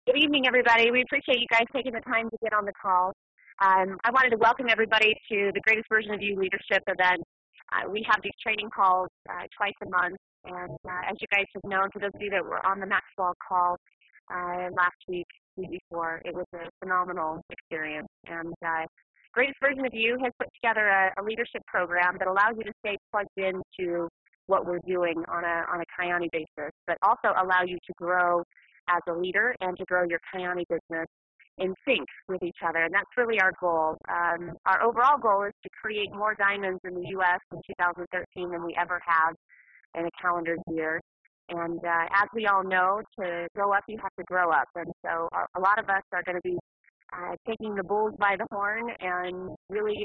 Good evening, everybody. We appreciate you guys taking the time to get on the call. I wanted to welcome everybody to the Greatest Version of You Leadership event. We have these training calls twice a month, and as you guys have known, for those of you that were on the Maxwell call last week before, it was a phenomenal experience. And Greatest Version of You has put together a leadership program that allows you to stay plugged into what we're doing on a Kyani basis, but also allow you to grow as a leader and to grow your Kyani business in sync with each other. And that's really our goal. Our overall goal is to create more diamonds in the U.S. in 2013 than we ever have in a calendar year. And as we all know, to go up, you have to grow up. And so a lot of us are going to be taking the bulls by the horn and really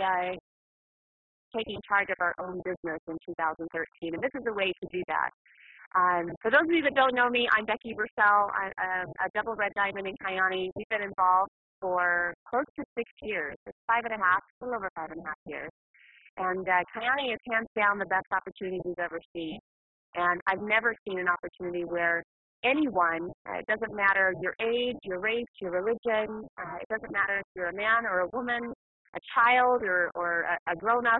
taking charge of our own business in 2013. And this is a way to do that. For those of you that don't know me, I'm Becky Bursell. I'm a double red diamond in Kyani. We've been involved for close to 6 years. It's 5.5, a little over 5.5 years. And Kyani is hands down the best opportunity we've ever seen. And I've never seen an opportunity where anyone, it doesn't matter your age, your race, your religion, it doesn't matter if you're a man or a woman, a child or a grown-up,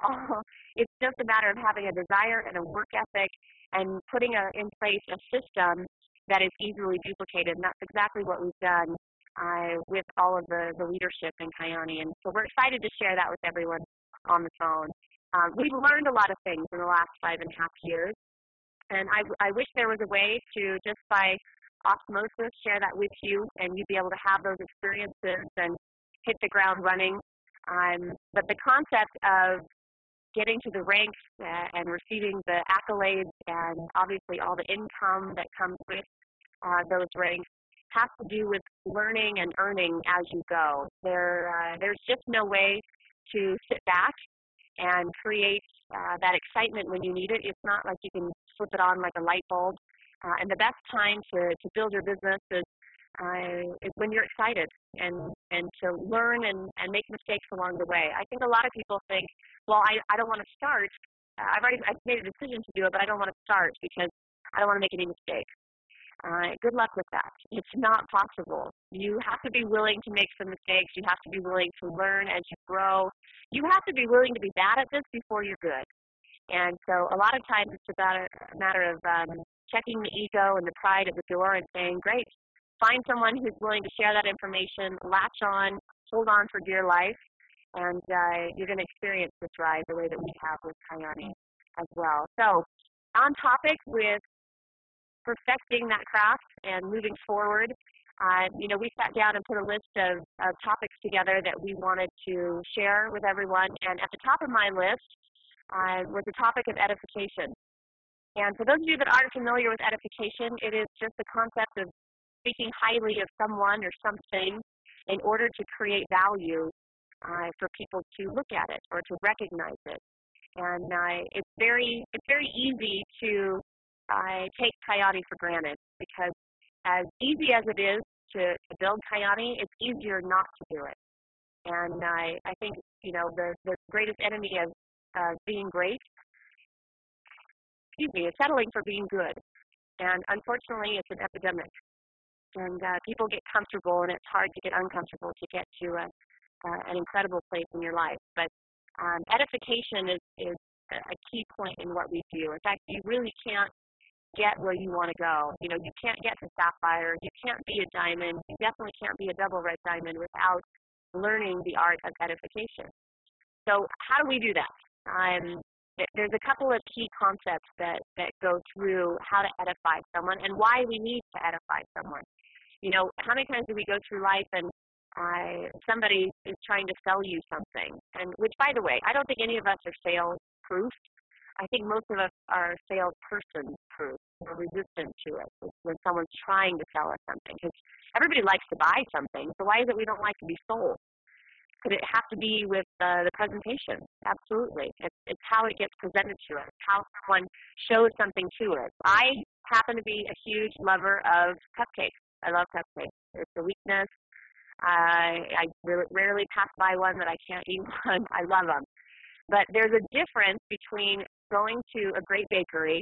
it's just a matter of having a desire and a work ethic and putting in place a system that is easily duplicated. And that's exactly what we've done with all of the leadership in Kyani. And so we're excited to share that with everyone on the phone. We've learned a lot of things in the last 5.5 years. And I wish there was a way to, just by osmosis, share that with you and you'd be able to have those experiences and hit the ground running. But the concept of getting to the ranks and receiving the accolades and obviously all the income that comes with those ranks has to do with learning and earning as you go. There's just no way to sit back and create that excitement when you need it. It's not like you can flip it on like a light bulb. And the best time to build your business is when you're excited and to learn and make mistakes along the way. I think a lot of people think, well, I don't want to start. I've made a decision to do it, but I don't want to start because I don't want to make any mistakes. Good luck with that. It's not possible. You have to be willing to make some mistakes. You have to be willing to learn as you grow. You have to be willing to be bad at this before you're good. And so a lot of times it's about a matter of checking the ego and the pride at the door and saying, great, find someone who's willing to share that information, latch on, hold on for dear life, and you're going to experience this ride the way that we have with Kyani as well. So on topic with perfecting that craft and moving forward, we sat down and put a list of topics together that we wanted to share with everyone. And at the top of my list was the topic of edification. And for those of you that aren't familiar with edification, it is just the concept of speaking highly of someone or something in order to create value for people to look at it or to recognize it. And it's very easy to take Kyani for granted, because as easy as it is to build Kyani, it's easier not to do it. And I think the greatest enemy of being great, is settling for being good. And unfortunately, it's an epidemic. And people get comfortable, and it's hard to get uncomfortable to get to an incredible place in your life. But edification is a key point in what we do. In fact, you really can't get where you want to go. You can't get to sapphire. You can't be a diamond. You definitely can't be a double red diamond without learning the art of edification. So how do we do that? There's a couple of key concepts that go through how to edify someone and why we need to edify someone. How many times do we go through life and somebody is trying to sell you something? And which, by the way, I don't think any of us are sales-proof. I think most of us are salesperson-proof. We're resistant to it when someone's trying to sell us something, because everybody likes to buy something. So why is it we don't like to be sold? Could it have to be with the presentation? Absolutely. It's how it gets presented to us, how someone shows something to us. I happen to be a huge lover of cupcakes. I love cupcakes. It's a weakness. I rarely pass by one that I can't eat one. I love them. But there's a difference between going to a great bakery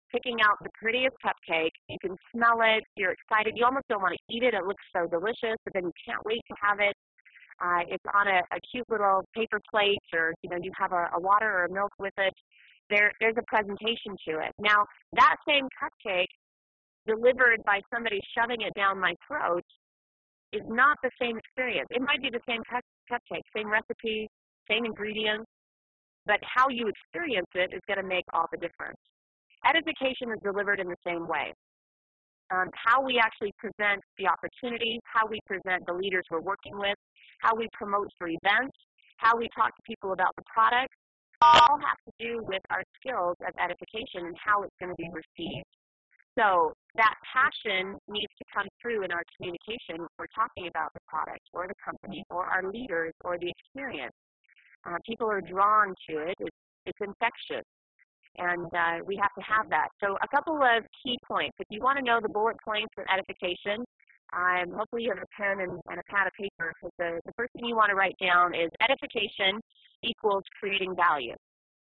picking out the prettiest cupcake. You can smell it. You're excited. You almost don't want to eat it. It looks so delicious, but then you can't wait to have it. It's on a cute little paper plate, or you have a water or a milk with it. There's a presentation to it. Now, that same cupcake delivered by somebody shoving it down my throat is not the same experience. It might be the same cupcake, same recipe, same ingredients, but how you experience it is going to make all the difference. Edification is delivered in the same way. How we actually present the opportunity, how we present the leaders we're working with, how we promote for events, how we talk to people about the product, all have to do with our skills of edification and how it's going to be received. So that passion needs to come through in our communication if we're talking about the product or the company or our leaders or the experience. People are drawn to it. It's infectious. And we have to have that. So a couple of key points. If you want to know the bullet points of edification, hopefully you have a pen and a pad of paper, because the first thing you want to write down is edification equals creating value.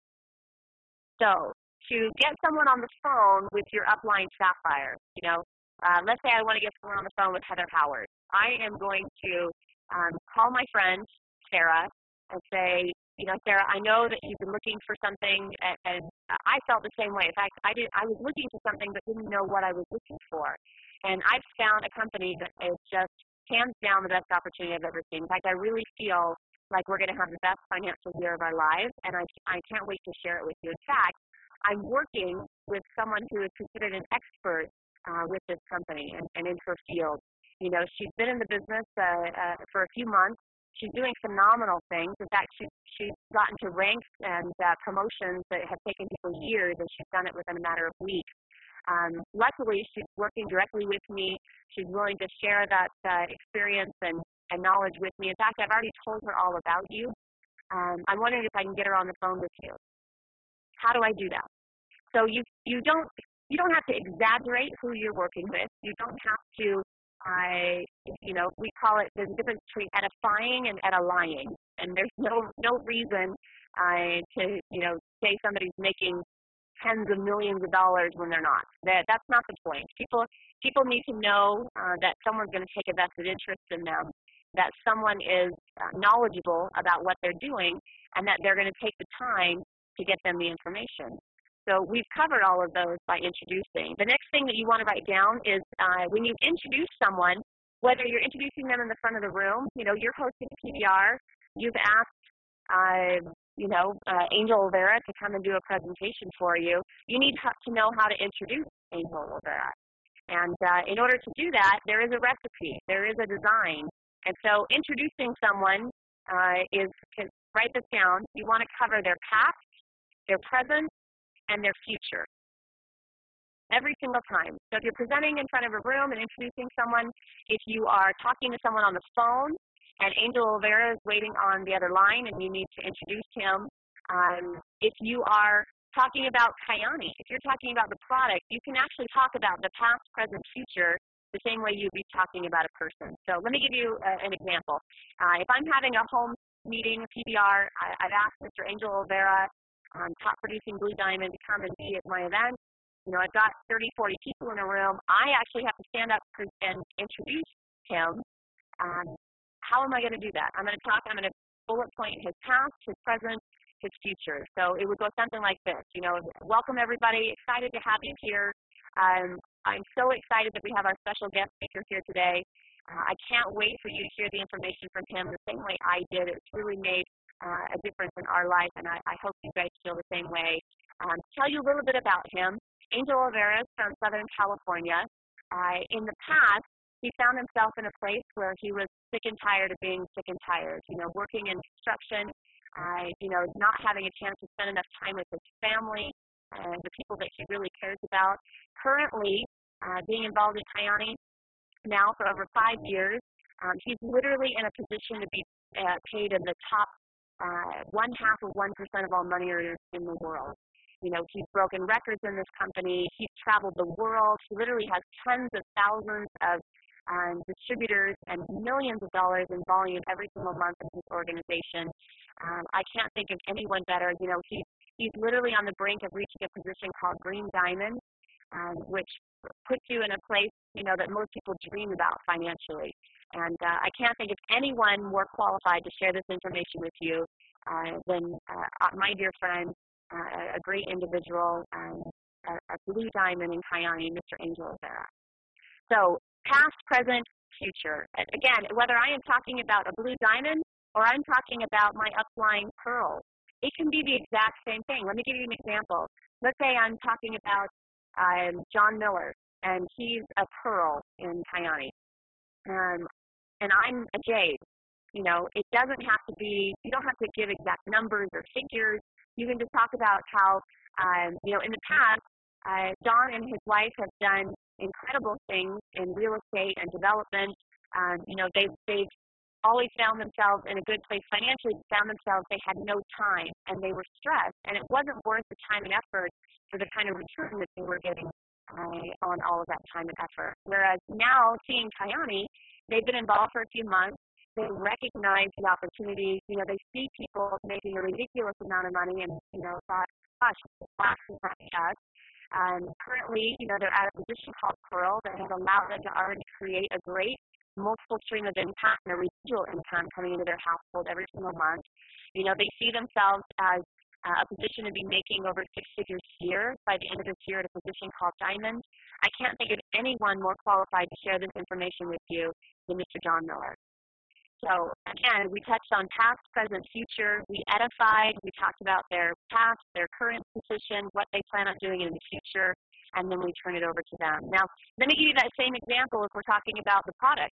So to get someone on the phone with your upline sapphire, let's say I want to get someone on the phone with Heather Howard. I am going to call my friend, Sarah, and say, Sarah, I know that you've been looking for something, and I felt the same way. In fact, I was looking for something but didn't know what I was looking for. And I've found a company that is just hands down the best opportunity I've ever seen. In fact, I really feel like we're going to have the best financial year of our lives, and I can't wait to share it with you. In fact, I'm working with someone who is considered an expert with this company and in her field. She's been in the business for a few months. She's doing phenomenal things. In fact, she's gotten to ranks and promotions that have taken people years, and she's done it within a matter of weeks. Luckily, she's working directly with me. She's willing to share that experience and knowledge with me. In fact, I've already told her all about you. I'm wondering if I can get her on the phone with you. How do I do that? So you don't have to exaggerate who you're working with. You don't have to. We call it, there's a difference between edifying and edifying, and there's no reason to say somebody's making tens of millions of dollars when they're not. That's not the point. People need to know that someone's going to take a vested interest in them, that someone is knowledgeable about what they're doing, and that they're going to take the time to get them the information. So we've covered all of those by introducing. The next thing that you want to write down is when you introduce someone, whether you're introducing them in the front of the room, you're hosting a PBR, you've asked, Angel Olvera to come and do a presentation for you, you need to know how to introduce Angel Olvera. And in order to do that, there is a recipe, there is a design. And so introducing someone write this down, you want to cover their past, their present, and their future. Every single time. So if you're presenting in front of a room and introducing someone, if you are talking to someone on the phone and Angel Olvera is waiting on the other line and you need to introduce him, if you are talking about Kyani, if you're talking about the product, you can actually talk about the past, present, future the same way you'd be talking about a person. So let me give you an example. If I'm having a home meeting, a PBR, I've asked Mr. Angel Olvera, top producing Blue Diamond, to come and be at my event. I've got 30, 40 people in a room. I actually have to stand up and introduce him. How am I going to do that? I'm going to bullet point his past, his present, his future. So it would go something like this. Welcome everybody. Excited to have you here. I'm so excited that we have our special guest speaker here today. I can't wait for you to hear the information from him the same way I did. It's really made a difference in our life, and I hope you guys feel the same way. Tell you a little bit about him. Angel Olvera is from Southern California. In the past, he found himself in a place where he was sick and tired of being sick and tired. Working in construction, not having a chance to spend enough time with his family and the people that he really cares about. Currently, being involved in Kyani now for over 5 years, he's literally in a position to be paid in the top 1/2 of 1% of all money earners in the world. He's broken records in this company. He's traveled the world. He literally has tens of thousands of distributors and millions of dollars in volume every single month in his organization. I can't think of anyone better. He's literally on the brink of reaching a position called Green Diamond. which puts you in a place, that most people dream about financially. And I can't think of anyone more qualified to share this information with you than my dear friend, a great individual, a blue diamond in Kyani, Mr. Angel Rivera. So past, present, future. Again, whether I am talking about a blue diamond or I'm talking about my upline pearl, it can be the exact same thing. Let me give you an example. Let's say I'm talking about John Miller, and he's a pearl in Kyani, and I'm a jade. It doesn't have to be, you don't have to give exact numbers or figures. You can just talk about how, in the past, John and his wife have done incredible things in real estate and development. They've always found themselves in a good place financially, found themselves they had no time and they were stressed, and it wasn't worth the time and effort for the kind of return that they were getting on all of that time and effort. Whereas now, seeing Kyani, they've been involved for a few months. They recognize the opportunities. They see people making a ridiculous amount of money and, thought, gosh, this is us. Currently, they're at a position called Pearl that has allowed them to already create a great multiple stream of income and a residual income coming into their household every single month. They see themselves as a position to be making over 6 figures a year by the end of this year at a position called Diamond. I can't think of anyone more qualified to share this information with you than Mr. John Miller. So again, we touched on past, present, future. We edified. We talked about their past, their current position, what they plan on doing in the future, and then we turn it over to them. Now, let me give you that same example if we're talking about the product,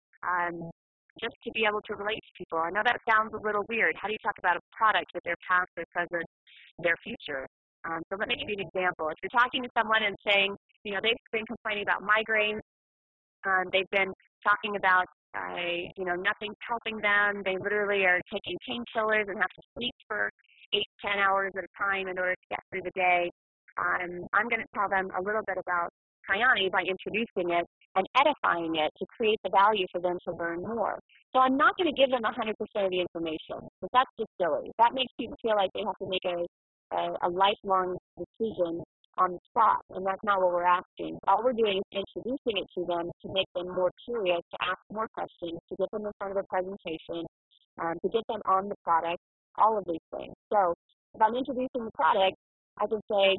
just to be able to relate to people. I know that sounds a little weird. How do you talk about a product with their past, their present, their future? So let me give you an example. If you're talking to someone and saying, they've been complaining about migraines, they've been talking about nothing's helping them. They literally are taking painkillers and have to sleep for 8-10 hours at a time in order to get through the day. I'm going to tell them a little bit about Kyani by introducing it and edifying it to create the value for them to learn more. So I'm not going to give them 100% of the information, because that's just silly. That makes people feel like they have to make a lifelong decision on the spot, and that's not what we're asking. All we're doing is introducing it to them to make them more curious, to ask more questions, to get them in front of a presentation, to get them on the product, all of these things. So if I'm introducing the product, I can say,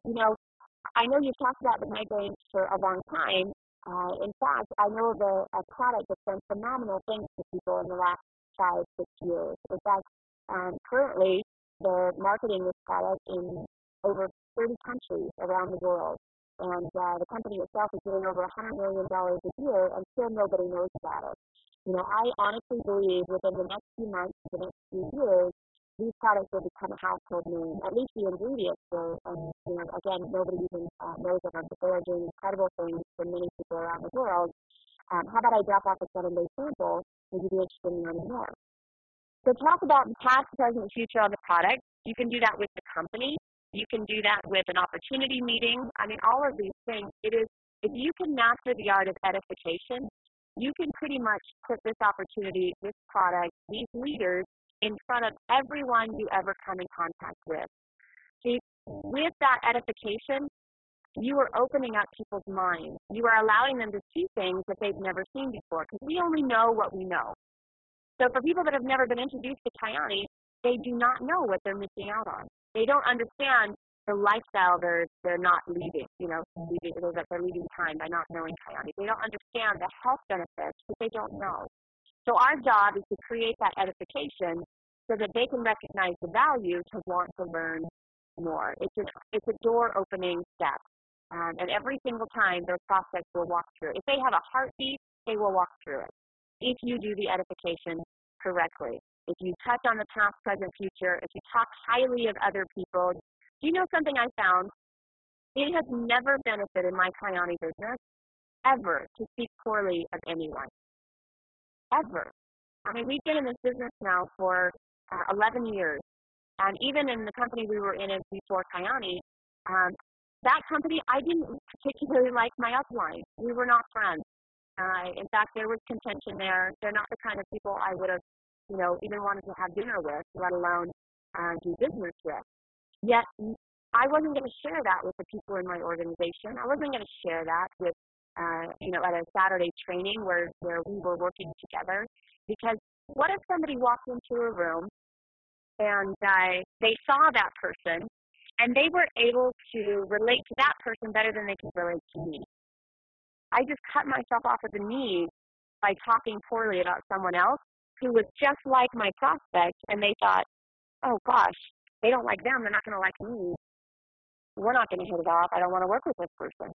I know you've talked about the migraines for a long time. In fact, I know of a product that's done phenomenal things for people in the last 5-6 years. In fact, currently, they're marketing this product in over 30 countries around the world. And the company itself is doing over $100 million a year, and still nobody knows about it. I honestly believe within the next few months, the next few years, these products will become a household name. At least the ingredients will. And again, nobody even knows of them, but they are doing incredible things for many people around the world. How about I drop off a 7-day sample and you'd be interested in learning more? So talk about the past, present, future on the product. You can do that with the company. You can do that with an opportunity meeting. I mean, all of these things. It is, if you can master the art of edification, you can pretty much put this opportunity, this product, these leaders in front of everyone you ever come in contact with. See, with that edification, you are opening up people's minds. You are allowing them to see things that they've never seen before, because we only know what we know. So for people that have never been introduced to Kyani, they do not know what they're missing out on. They don't understand the lifestyle they're not leaving, that they're leaving time by not knowing Kyani. They don't understand the health benefits because they don't know. So our job is to create that edification so that they can recognize the value to want to learn more. It's a door-opening step. And every single time, their prospects will walk through it. If they have a heartbeat, they will walk through it. If you do the edification correctly. If you touch on the past, present, future, if you talk highly of other people, do you know something I found? It has never benefited my Kyani business, ever, to speak poorly of anyone. Ever. I mean, we've been in this business now for 11 years. And even in the company we were in before Kyani, that company, I didn't particularly like my upline. We were not friends. In fact, there was contention there. They're not the kind of people I would have, even wanted to have dinner with, let alone do business with. Yet, I wasn't going to share that with the people in my organization. I wasn't going to share that with, at a Saturday training where we were working together. Because what if somebody walked into a room and they saw that person and they were able to relate to that person better than they could relate to me? I just cut myself off at the knees by talking poorly about someone else who was just like my prospect, and they thought, oh gosh, they don't like them, they're not going to like me. We're not going to hit it off. I don't want to work with this person.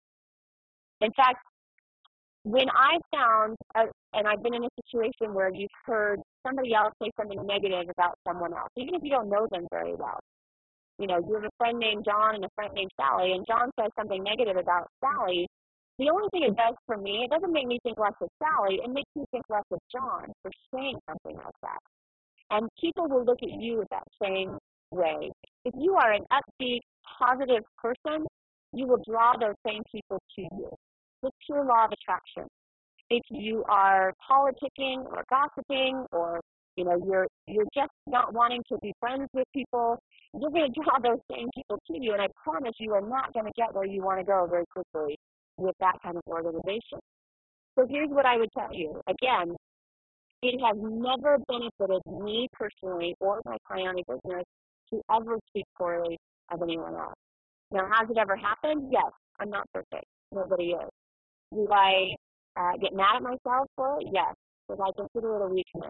In fact, when I found, and I've been in a situation where you've heard somebody else say something negative about someone else, even if you don't know them very well. You know, you have a friend named John and a friend named Sally, and John says something negative about Sally. The only thing it does for me, it doesn't make me think less of Sally, it makes me think less of John for saying something like that. And people will look at you with that same way. If you are an upbeat, positive person, you will draw those same people to you. It's pure law of attraction. If you are politicking or gossiping, or you're just not wanting to be friends with people, you're going to draw those same people to you. And I promise you are not going to get where you want to go very quickly with that kind of organization. So here's what I would tell you. Again, it has never benefited me personally or my Kyani business to ever speak poorly of anyone else. Now, has it ever happened? Yes. I'm not perfect. Nobody is. Do I get mad at myself for it? Yes. Because I consider it a weakness.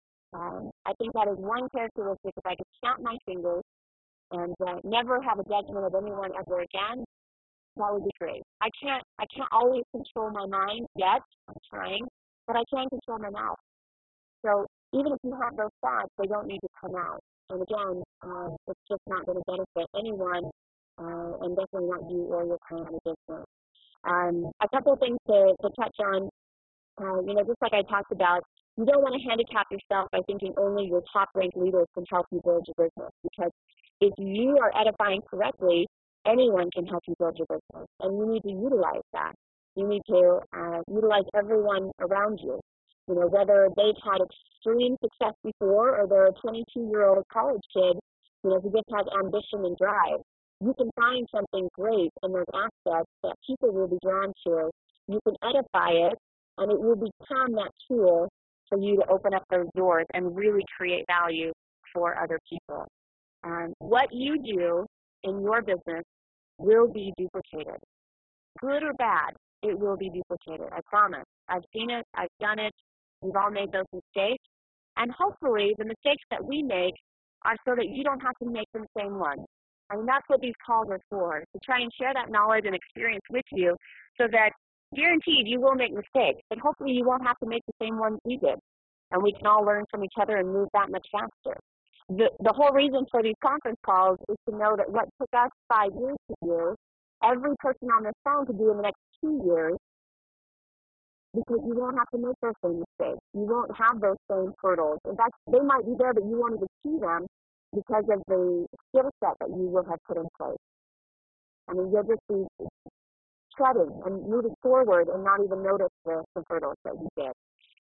I think that is one characteristic. If I could snap my fingers and never have a judgment of anyone ever again, that would be great. I can't always control my mind yet. I'm trying, but I can control my mouth. So even if you have those thoughts, they don't need to come out. And again, it's just not going to benefit anyone, and definitely not you or your Kyani business. A couple of things to touch on. Just like I talked about, you don't want to handicap yourself by thinking only your top-ranked leaders can help you build your business. Because if you are edifying correctly, anyone can help you build your business, and you need to utilize that. You need to utilize everyone around you. Whether they've had extreme success before or they're a 22-year-old college kid, who just has ambition and drive. You can find something great in those aspects that people will be drawn to. You can edify it, and it will become that tool for you to open up those doors and really create value for other people. What you do in your business will be duplicated. Good or bad, it will be duplicated. I promise. I've seen it. I've done it. We've all made those mistakes. And hopefully the mistakes that we make are so that you don't have to make the same ones. I mean, that's what these calls are for, to try and share that knowledge and experience with you so that guaranteed you will make mistakes, but hopefully you won't have to make the same ones we did. And we can all learn from each other and move that much faster. The whole reason for these conference calls is to know that what took us 5 years to do, every person on this phone could do in the next 2 years, because you won't have to make those same mistakes. You won't have those same hurdles. In fact, they might be there, but you won't even see them because of the skill set that you will have put in place. I mean, you'll just be treading and moving forward and not even notice the hurdles that you did.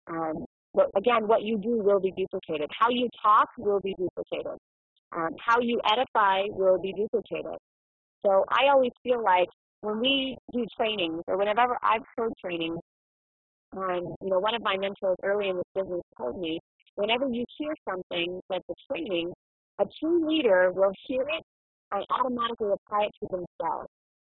But again, what you do will be duplicated. How you talk will be duplicated. How you edify will be duplicated. So I always feel like when we do trainings, or whenever I've heard trainings, one of my mentors early in this business told me, whenever you hear something that's a training, a true leader will hear it and automatically apply it to themselves.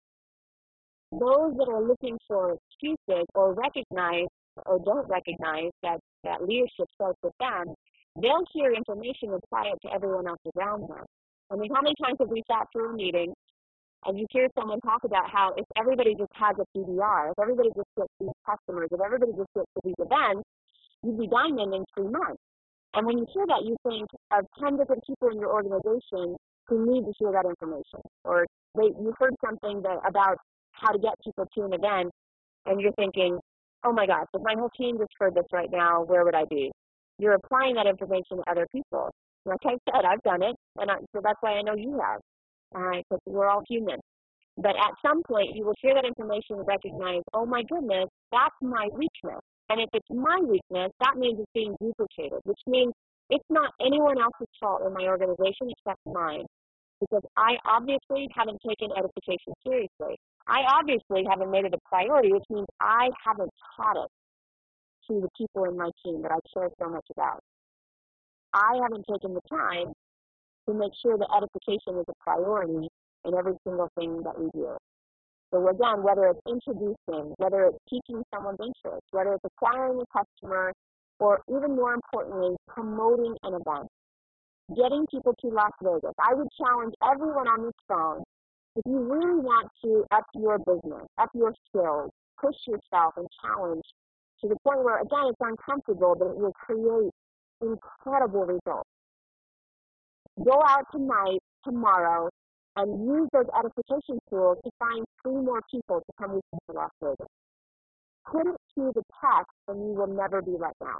Those that are looking for excuses or recognize or don't recognize that leadership starts with them, they'll hear information and apply it to everyone else around them. I mean, how many times have we sat through a meeting and you hear someone talk about how if everybody just has a PDR, if everybody just gets these customers, if everybody just gets to these events, you'd be diamond in 3 months. And when you hear that, you think of 10 different people in your organization who need to hear that information. Or you heard something about how to get people to an event, and you're thinking, oh my gosh, if my whole team just heard this right now, where would I be? You're applying that information to other people. Like I said, I've done it, and so that's why I know you have. Because we're all human. But at some point, you will hear that information and recognize, oh my goodness, that's my weakness. And if it's my weakness, that means it's being duplicated, which means it's not anyone else's fault in my organization except mine. because I obviously haven't taken edification seriously. I obviously haven't made it a priority, which means I haven't taught it to the people in my team that I care so much about. I haven't taken the time to make sure that edification is a priority in every single thing that we do. So again, whether it's introducing, whether it's teaching someone's interest, whether it's acquiring a customer, or even more importantly, promoting an event, getting people to Las Vegas. I would challenge everyone on this phone, if you really want to up your business, up your skills, push yourself and challenge to the point where, again, it's uncomfortable, but it will create incredible results. Go out tonight, tomorrow, and use those edification tools to find 3 more people to come with you to Las Vegas. Put it to the test, and you will never be let down.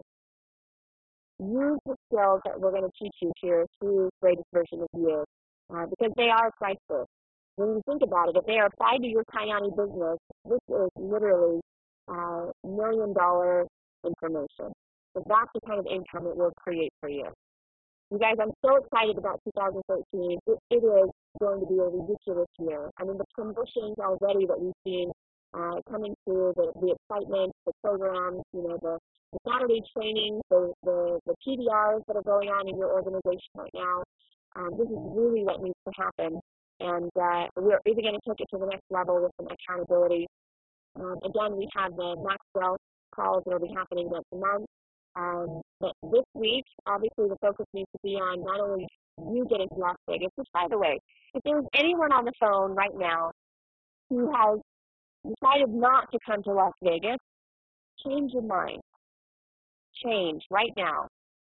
Use the skills that we're going to teach you here through Greatest Version of You, because they are priceless. When you think about it, if they are applied to your Kyani business, this is literally $1 million information. So that's the kind of income it will create for you. You guys, I'm so excited about 2013. It is going to be a ridiculous year. I mean, the promotions already that we've seen coming through, the excitement, the programs, the Saturday trainings, the PDRs that are going on in your organization right now. This is really what needs to happen. And we're even going to take it to the next level with some accountability. Again, we have the Maxwell calls that will be happening once a month. But this week, obviously, the focus needs to be on not only you getting to Las Vegas, which, by the way, if there's anyone on the phone right now who has decided not to come to Las Vegas, change your mind. Change right now.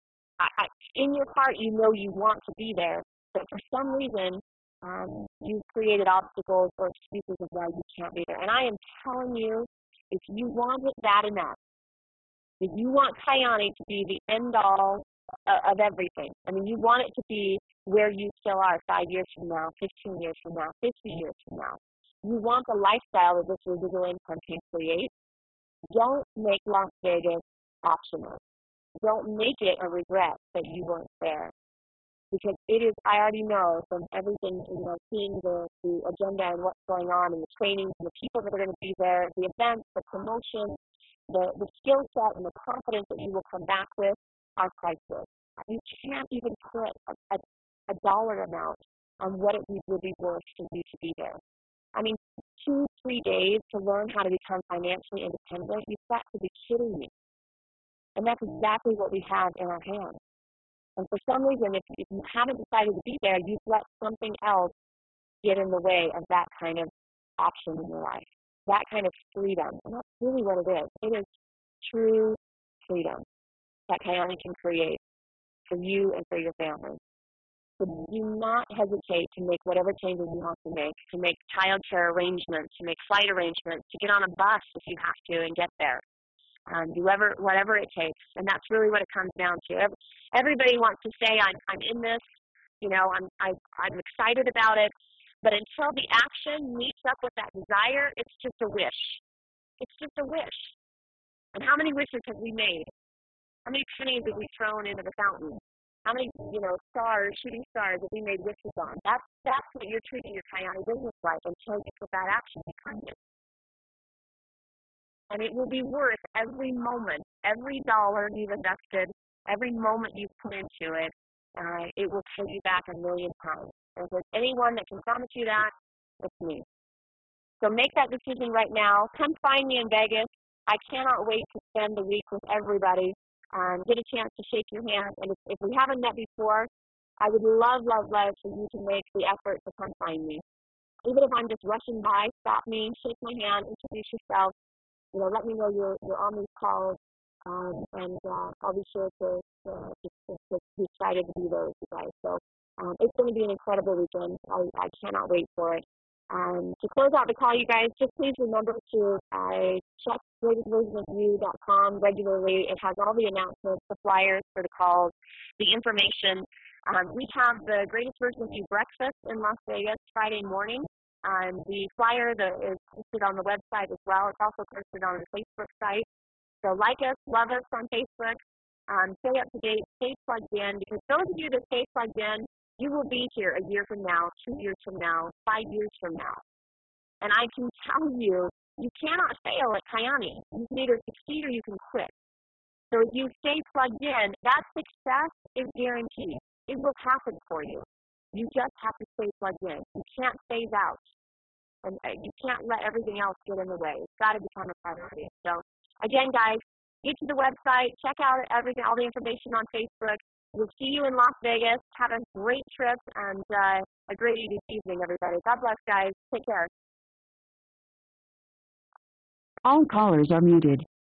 In your heart, you know you want to be there, but for some reason, you've created obstacles or excuses of why you can't be there. And I am telling you, if you want it bad enough, if you want Kyani to be the end-all of everything, I mean, you want it to be where you still are 5 years from now, 15 years from now, 50 years from now, you want the lifestyle that this residual income can create, don't make Las Vegas optional. Don't make it a regret that you weren't there. Because it is, I already know from everything, seeing the agenda and what's going on and the trainings and the people that are going to be there, the events, the promotions, the skill set and the confidence that you will come back with are priceless. You can't even put a dollar amount on what it would be worth for you to be there. I mean, 2-3 days to learn how to become financially independent, you've got to be kidding me. And that's exactly what we have in our hands. And for some reason, if you haven't decided to be there, you've let something else get in the way of that kind of option in your life, that kind of freedom. And that's really what it is. It is true freedom that Kyani can create for you and for your family. So do not hesitate to make whatever changes you have to make child care arrangements, to make flight arrangements, to get on a bus if you have to and get there. Do whatever it takes, and that's really what it comes down to. Everybody wants to say, I'm in this, I'm excited about it, but until the action meets up with that desire, it's just a wish. It's just a wish. And how many wishes have we made? How many pennies have we thrown into the fountain? How many, shooting stars have we made wishes on? That's what you're treating your Kyani business like until you put that action behind it. And it will be worth every moment, every dollar you've invested, every moment you've put into it. It will pay you back 1,000,000 times. And if there's anyone that can promise you that, it's me. So make that decision right now. Come find me in Vegas. I cannot wait to spend the week with everybody, get a chance to shake your hand. And if we haven't met before, I would love for you to make the effort to come find me. Even if I'm just rushing by, stop me, shake my hand, introduce yourself. Let me know you're on these calls, and I'll be sure to be excited to be there with you guys. So it's going to be an incredible weekend. I cannot wait for it. To close out the call, you guys, just please remember to check greatestversionofyou.com regularly. It has all the announcements, the flyers for the calls, the information. We have the Greatest Version of You breakfast in Las Vegas Friday morning. The flyer is posted on the website as well. It's also posted on the Facebook site. So like us, love us on Facebook. Stay up to date, stay plugged in, because those of you that stay plugged in, You will be here a year from now, 2 years from now, 5 years from now. And I can tell you, you cannot fail at Kyani. You can either succeed or you can quit. So if you stay plugged in, that success is guaranteed. It will happen for you. You just have to stay plugged in. You can't phase out. And you can't let everything else get in the way. It's got to become a priority. So again, guys, get to the website, check out everything, all the information on Facebook. We'll see you in Las Vegas. Have a great trip and a great evening, everybody. God bless, guys. Take care. All callers are muted.